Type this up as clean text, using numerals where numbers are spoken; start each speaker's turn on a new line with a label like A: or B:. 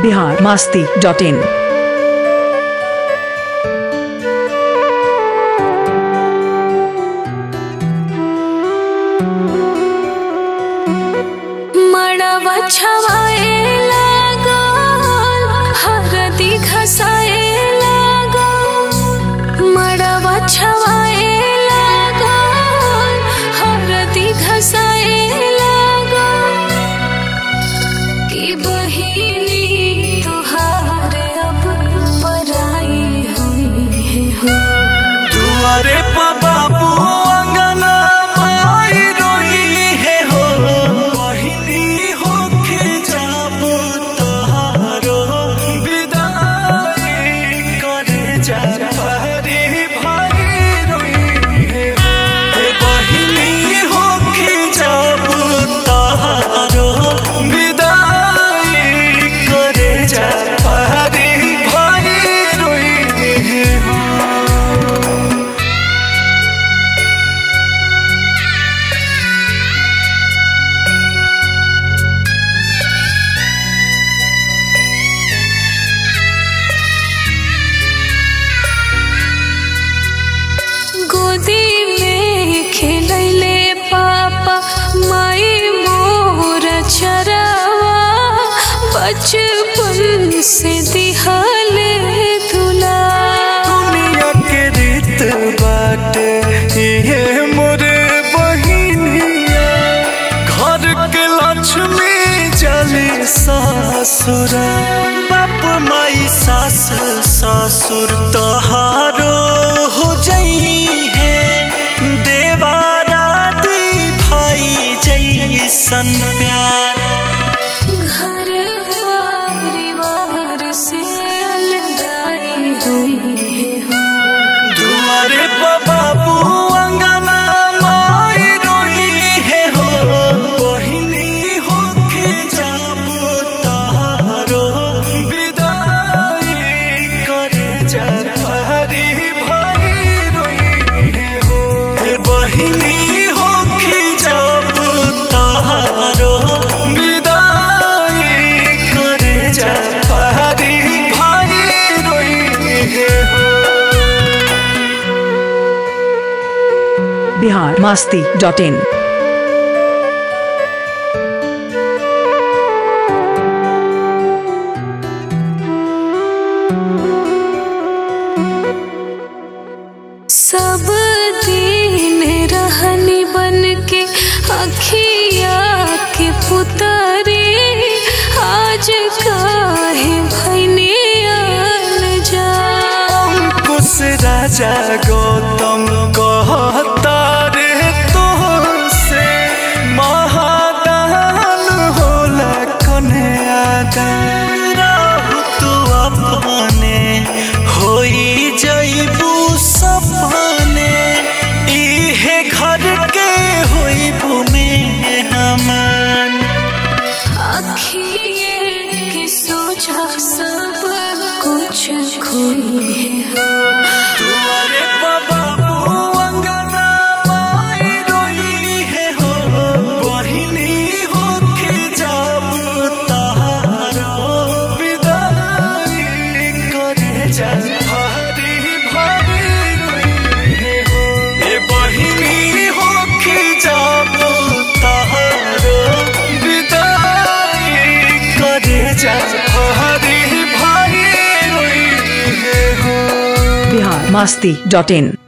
A: biharmasti.in।
B: मड़वा छवाए लागल हरदी घसाए लागल, मड़वा छवाए लागल हरदी घसाए लागल, कि बहिनी तुहार अब पराई हुई हो।
C: दुआरे पर बाबू अंगना माई रोई है हो, बहिनी होके जाबू तोहारो विदाई करे जा भारी भाई रोई है हो, बहिनी होके जाबू तोहारो विदाई करे जा भारी भाई रोई है हो।
B: गोदी में खेलैले पापा माई मोर चरावा, बचपन से दिहले दुला।
C: दुनिया के रीत बाटे ये मोरे बहिनिया, घर के लक्ष्मी जली सासुरा, बाप माई सास ससुर तोहारो हो जई है, देवारा दी भाई जैसन प्यार।
B: घर परिवार से अलगाई हुई हो।
C: दुआरे पर बाबू अंगना माई रोई है हो, बहिनी होके जाबू तोहारो विदाई करे जा भारी भाई रोई है हो, बहिनी होके जाबू तोहारो विदाई करे जा भारी भाई रोई है हो।
A: biharmasti.in।
B: सब दिन रहनी बन के अखिया के पुतरी, आज काहे भैनी जा।
C: अंकुश राजा गौतम कहता रे तोहसे, महादान होला कन्यादान, रहु तू अपने होई जइबू सपने, इहे घर के होइबू मेहमान।
B: अखिए के सोचा सब कुछ खोई है।
C: दुआरे पर बाबू अंगना माई रोई है हो, बहिनी होके जाबू तोहारो विदाई करे जा भारी भारी रोई है हो, बहिनी होके जाबू तोहारो विदाई करे जा भारी भारी रोई है हो।
A: biharmasti.in।